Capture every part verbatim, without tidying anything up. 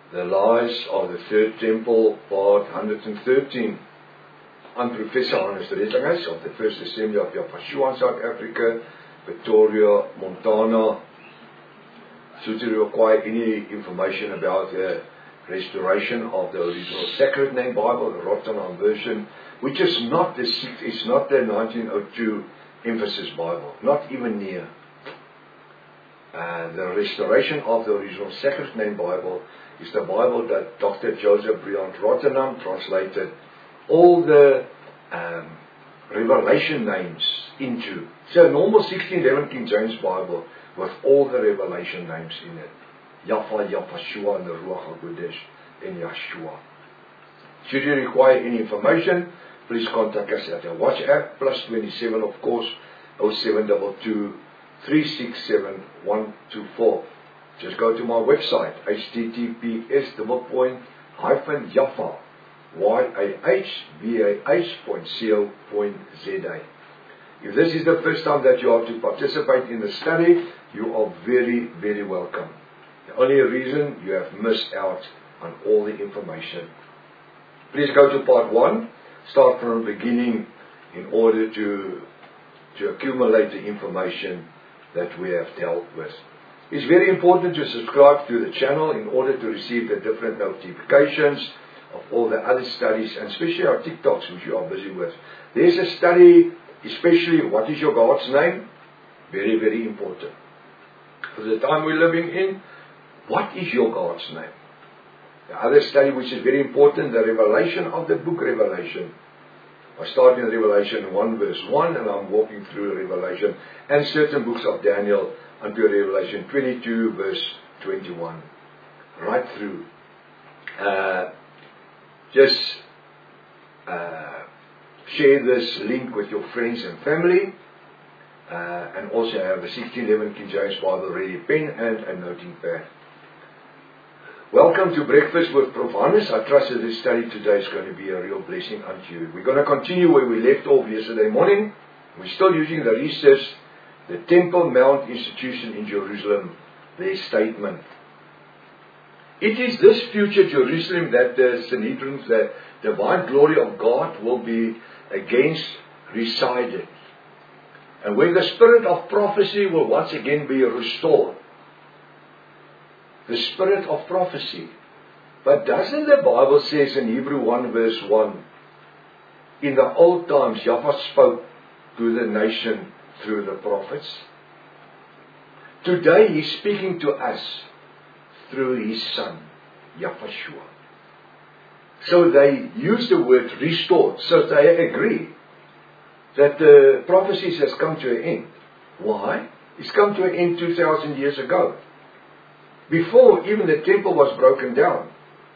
The Lies of the Third Temple, part one hundred thirteen. I'm Professor Hannes Rettinghus of the First Assembly of Yahweh in South Africa, Pretoria, Montana. Should you require any information about the restoration of the original Sacred Name Bible, the Rotterdam version, which is not the it's not the nineteen oh two Emphasis Bible, not even near. Uh, the restoration of the original Sacred Name Bible is the Bible that Doctor Joseph Briand Rotterdam translated all the um, revelation names into. So a normal sixteen eleven King James Bible with all the revelation names in it. Yahweh, Yahshua, and the Ruach HaKodesh in Yeshua. Should you require any information, please contact us at our WhatsApp, plus twenty-seven of course, oh seven two two, three six seven, one two four. Just go to my website, H T T P S double point hyphen Yahweh, Y A H V A H point co point Z A. If this is the first time that you are to participate in the study, you are very, very welcome. The only reason you have missed out on all the information. Please go to part one, start from the beginning in order to, to accumulate the information that we have dealt with. It's very important to subscribe to the channel in order to receive the different notifications of all the other studies, and especially our TikToks which you are busy with. There's a study, especially what is your God's name? Very, very important. For the time we're living in, what is your God's name? The other study which is very important, the revelation of the book Revelation. I start in Revelation one verse one and I'm walking through Revelation and certain books of Daniel until Revelation twenty-two verse twenty-one. Right through. Uh, just uh, share this link with your friends and family. Uh, and also have a sixteen eleven King James Bible ready, pen and a noting pad. Welcome to Breakfast with Prof Hannes. I trust that this study today is going to be a real blessing unto you. We're going to continue where we left off yesterday morning. We're still using the research, the Temple Mount Institution in Jerusalem, their statement. It is this future Jerusalem that the Sanhedrin, the divine glory of God, will be against resided. And when the spirit of prophecy will once again be restored. The spirit of prophecy. But doesn't the Bible says in Hebrew one verse one, in the old times Yahweh spoke to the nation through the prophets. Today He's speaking to us through His Son, Yahshua. So they use the word restored. So they agree that the prophecies has come to an end. Why? It's come to an end two thousand years ago. Before even the temple was broken down.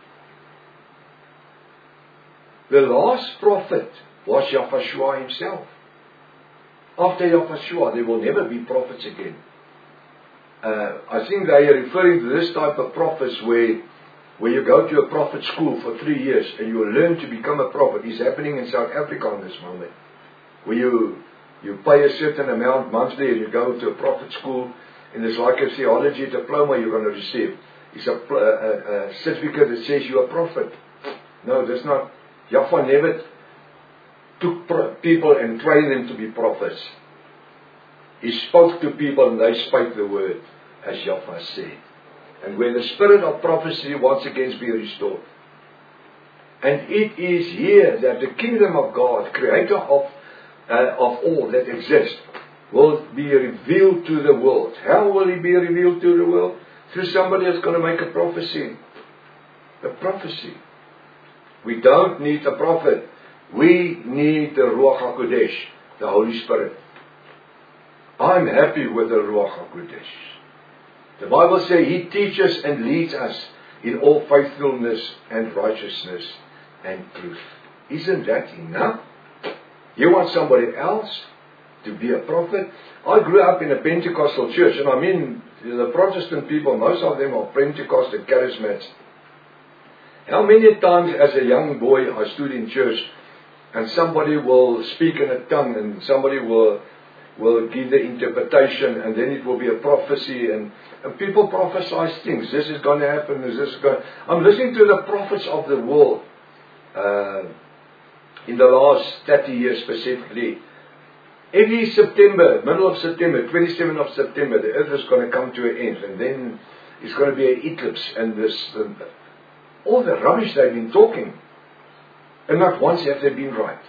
The last prophet was Yahshua himself. After Yahshua, there will never be prophets again. Uh, I think they are referring to this type of prophets where, where you go to a prophet school for three years and you will learn to become a prophet. It's happening in South Africa in this moment. Where you, you pay a certain amount monthly and you go to a prophet school. And it's like a theology diploma you're going to receive. It's a, a, a certificate that says you're a prophet. No, that's not. Yahweh never took pro- people and trained them to be prophets. He spoke to people and they spoke the word, as Yahweh said. And when the spirit of prophecy once again be restored. And it is here that the kingdom of God, creator of, uh, of all that exists, will be revealed to the world. How will He be revealed to the world? Through somebody that's going to make a prophecy. A prophecy. We don't need a prophet. We need the Ruach HaKodesh, the Holy Spirit. I'm happy with the Ruach HaKodesh. The Bible says He teaches and leads us in all faithfulness and righteousness and truth. Isn't that enough? You want somebody else to be a prophet? I grew up in a Pentecostal church, and I mean the Protestant people, most of them are Pentecostal charismats. How many times as a young boy I stood in church and somebody will speak in a tongue and somebody will will give the interpretation, and then it will be a prophecy, and, and people prophesy things. This is going to happen, this is going. I'm listening to the prophets of the world uh, in the last thirty years specifically. Every September, middle of September, twenty-seventh of September, the earth is going to come to an end, and then it's going to be an eclipse, and this, the, all the rubbish they've been talking, and not once have they been right.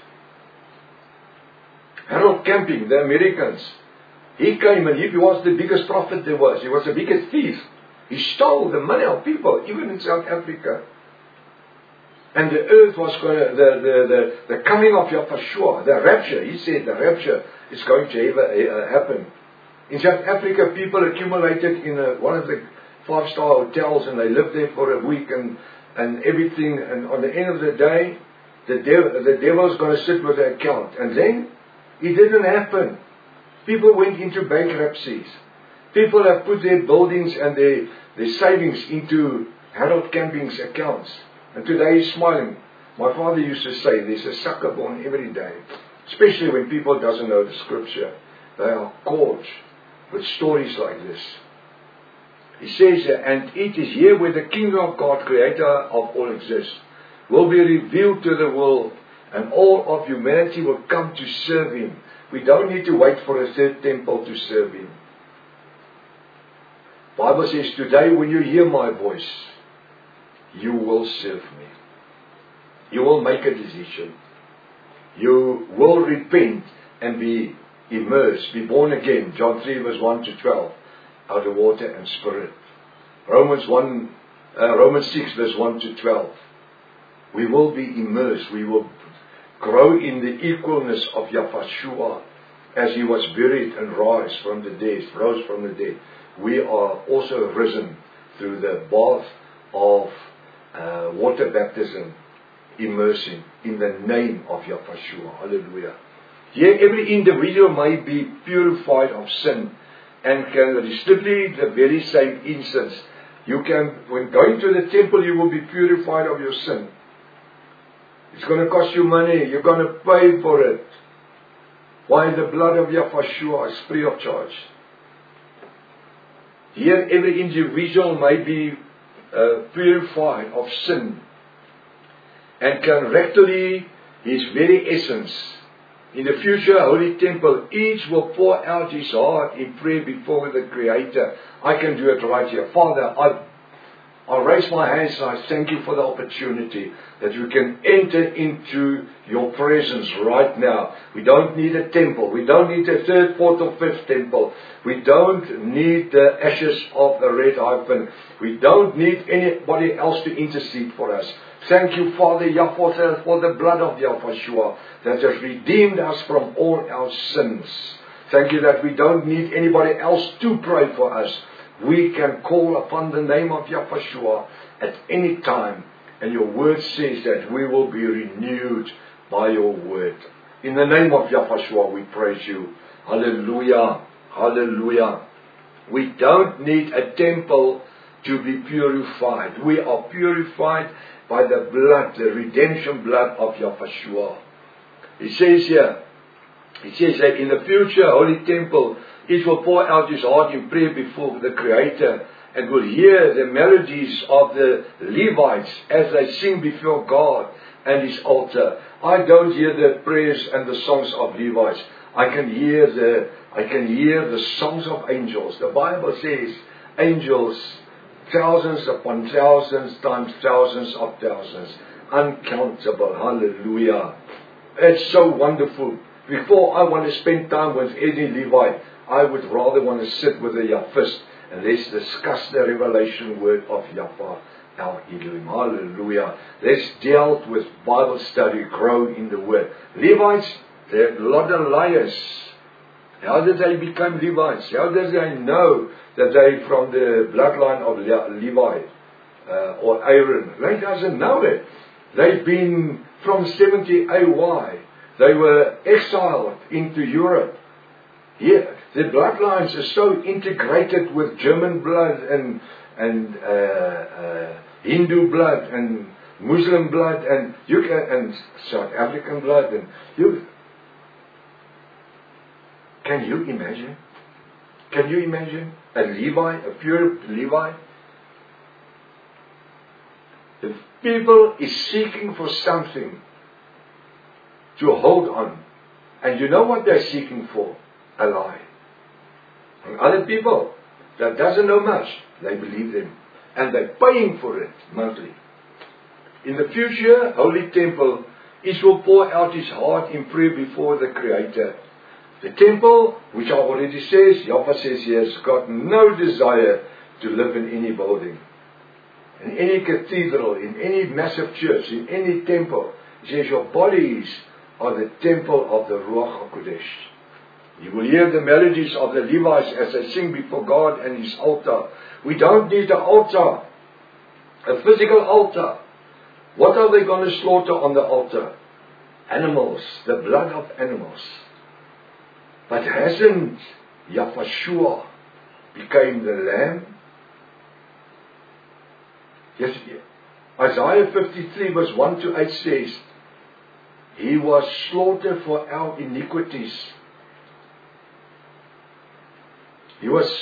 Harold Camping, the Americans, he came and he was the biggest prophet there was. He was the biggest thief. He stole the money of people, even in South Africa. And the earth was going to, the, the, the, the coming of Yahshua, the rapture, he said the rapture is going to ever, uh, happen. In South Africa, people accumulated in a, one of the five-star hotels, and they lived there for a week and, and everything. And on the end of the day, the, dev, the devil's going to sit with the account. And then, it didn't happen. People went into bankruptcies. People have put their buildings and their, their savings into Harold Camping's accounts. And today he's smiling. My father used to say, there's a sucker born every day. Especially when people doesn't know the scripture. They are caught with stories like this. He says, and it is here where the kingdom of God, creator of all exists, will be revealed to the world. And all of humanity will come to serve Him. We don't need to wait for a third temple to serve Him. The Bible says, today when you hear my voice, you will serve me. You will make a decision. You will repent and be immersed, be born again. John three verse one to twelve, out of water and spirit. Romans one, uh, Romans six verse one to twelve. We will be immersed. We will grow in the equalness of Yahshua as He was buried and rose from the dead, rose from the dead. We are also risen through the bath of uh, water baptism, immersing in the name of Yahshua. Hallelujah. Here every individual may be purified of sin and can receive the very same incense. You can, when going to the temple, you will be purified of your sin. It's going to cost you money. You're going to pay for it. Why? The blood of Yahshua is free of charge. Here every individual may be uh, purified of sin and can rectally his very essence. In the future holy temple, each will pour out his heart in prayer before the Creator. I can do it right here. Father, I I'll raise my hands and I thank you for the opportunity that we can enter into your presence right now. We don't need a temple. We don't need a third, fourth or fifth temple. We don't need the ashes of the red hyphen. We don't need anybody else to intercede for us. Thank you, Father Yahweh, for the blood of Yahshua that has redeemed us from all our sins. Thank you that we don't need anybody else to pray for us. We can call upon the name of Yahshua at any time. And your word says that we will be renewed by your word. In the name of Yahshua we praise you. Hallelujah. Hallelujah. We don't need a temple to be purified. We are purified by the blood, the redemption blood of Yahshua. It says here, it says that in the future holy temple, each will pour out his heart in prayer before the Creator and will hear the melodies of the Levites as they sing before God and His altar. I don't hear the prayers and the songs of Levites. I can hear the I can hear the songs of angels. The Bible says angels, thousands upon thousands times thousands of thousands, uncountable. Hallelujah! It's so wonderful. Before I want to spend time with any Levite, I would rather want to sit with the Yahwist and let's discuss the revelation word of Yahweh our Elohim. Hallelujah. Let's deal with Bible study, grow in the word. Levites, they're a lot of liars. How did they become Levites? How did they know that they're from the bloodline of Le- Levi uh, or Aaron? They doesn't know it. They've been from seventy A Y. They were exiled into Europe. Here, the bloodlines are so integrated with German blood and and uh, uh, Hindu blood and Muslim blood and you can, and South African blood and you Can you imagine? Can you imagine a Levi, a pure Levi? The people is seeking for something to hold on. And you know what they're seeking for? A lie. And other people that doesn't know much, they believe them. And they're paying for it monthly. In the future, Holy Temple, each will pour out his heart in prayer before the Creator. The temple, which I already says, Yahweh says he has got no desire to live in any building. In any cathedral, in any massive church, in any temple. He says your bodies are the temple of the Ruach HaKodesh. You will hear the melodies of the Levites as they sing before God and His altar. We don't need an altar, a physical altar. What are they going to slaughter on the altar? Animals, the blood of animals. But hasn't Yahshua became the lamb? Yes, Isaiah fifty-three verse one to eight says, He was slaughtered for our iniquities. He was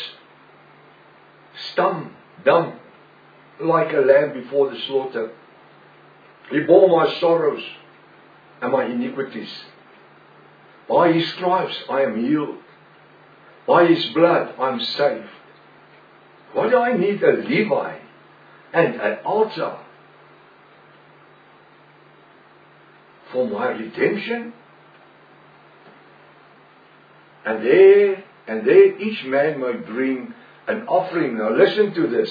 stum, dumb, like a lamb before the slaughter. He bore my sorrows and my iniquities. By His stripes I am healed. By His blood I am saved. Why do I need a Levi and an altar for my redemption? And there, and there each man might bring an offering. Now listen to this.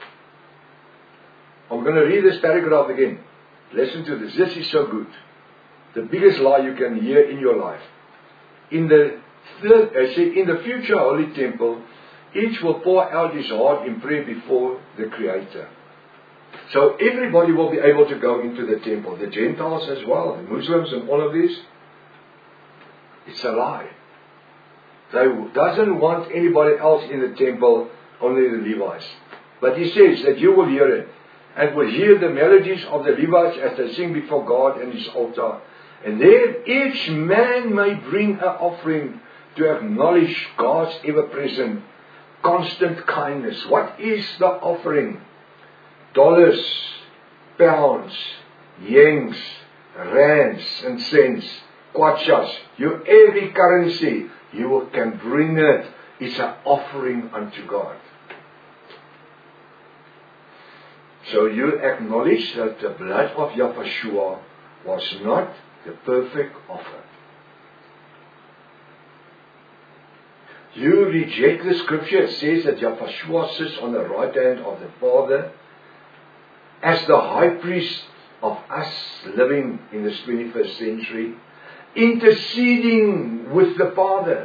I'm going to read this paragraph again. Listen to this. This is so good. The biggest lie you can hear in your life. In the third, I say, in the future Holy Temple, each will pour out his heart in prayer before the Creator. So everybody will be able to go into the temple. The Gentiles as well, the Muslims and all of these. It's a lie. They doesn't want anybody else in the temple, only the Levites. But He says that you will hear it. And will hear the melodies of the Levites as they sing before God and His altar. And there each man may bring an offering to acknowledge God's ever-present, constant kindness. What is the offering? Dollars, pounds, yens, rands and cents, kwachas. You every currency, you can bring it. It's an offering unto God. So you acknowledge that the blood of Yahshua was not the perfect offer. You reject the scripture. It says that Yahshua sits on the right hand of the Father as the high priest of us living in this twenty-first century, interceding with the Father.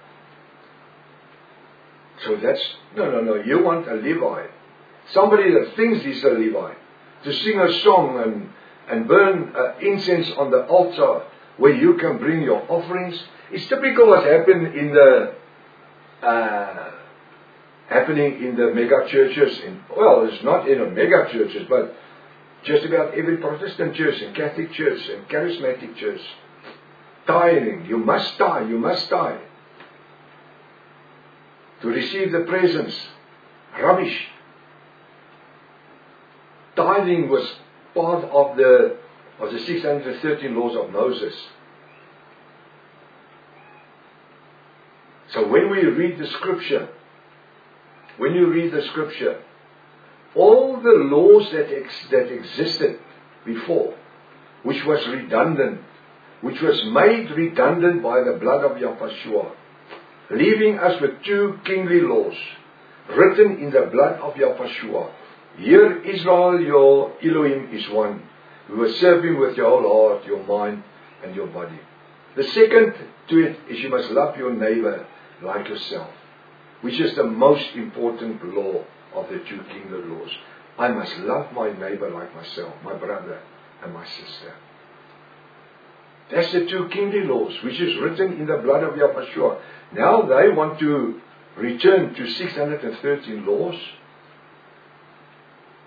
So that's, no, no, no, you want a Levi. Somebody that thinks he's a Levi, to sing a song and, and burn uh, incense on the altar where you can bring your offerings. It's typical what happened in the uh, happening in the mega churches. In, well, it's not in the mega churches, but just about every Protestant church and Catholic church and charismatic church. Tithing, you must tithe, you must tithe to receive the presence. Rubbish. Tithing was part of the of the six hundred thirteen laws of Moses. So when we read the scripture, when you read the scripture, all the laws that ex- that existed before, which was redundant, which was made redundant by the blood of Yahshua, leaving us with two kingly laws, written in the blood of Yahshua. Hear Israel, your Elohim is one. You will serve Him with your whole heart, your mind, and your body. The second to it is you must love your neighbor like yourself, which is the most important law of the two kingdom laws. I must love my neighbor like myself, my brother and my sister. That's the two kingdom laws, which is written in the blood of Yahshua. Now they want to return to six hundred thirteen laws.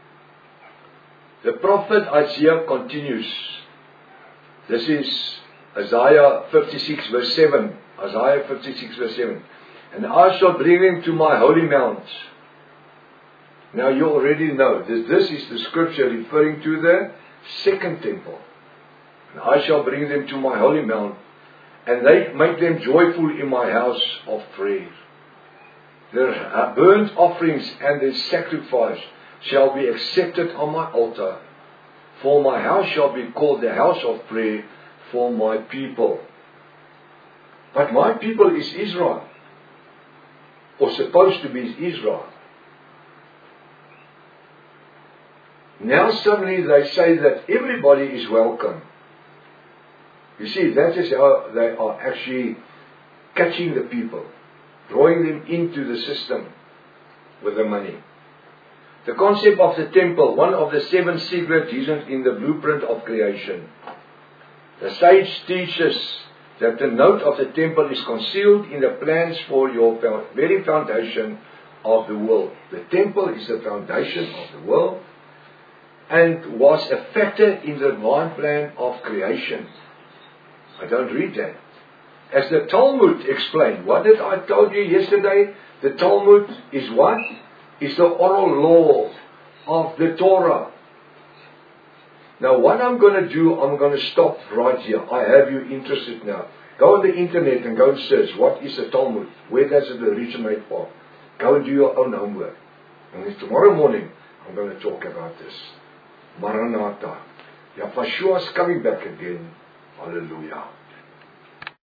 The prophet Isaiah continues. This is Isaiah fifty-six verse seven. Isaiah fifty-six verse seven. And I shall bring them to my holy mount. Now you already know that this is the scripture referring to the second temple. And I shall bring them to my holy mount, and they make them joyful in my house of prayer. Their burnt offerings and their sacrifice shall be accepted on my altar. For my house shall be called the house of prayer for my people. But my people is Israel. Or supposed to be Israel. Now suddenly they say that everybody is welcome. You see, that is how they are actually catching the people. Drawing them into the system with the money. The concept of the temple, one of the seven secret reasons in the blueprint of creation. The sage teaches that the note of the temple is concealed in the plans for your very foundation of the world. The temple is the foundation of the world and was a factor in the divine plan of creation. I don't read that. As the Talmud explained, what did I told you yesterday? The Talmud is what? Is the oral law of the Torah. Now what I'm going to do, I'm going to stop right here. I have you interested now. Go on the internet and go and search, what is the Talmud? Where does it originate from? Go and do your own homework. And then tomorrow morning, I'm going to talk about this. Maranatha. Yeshua is coming back again. Hallelujah.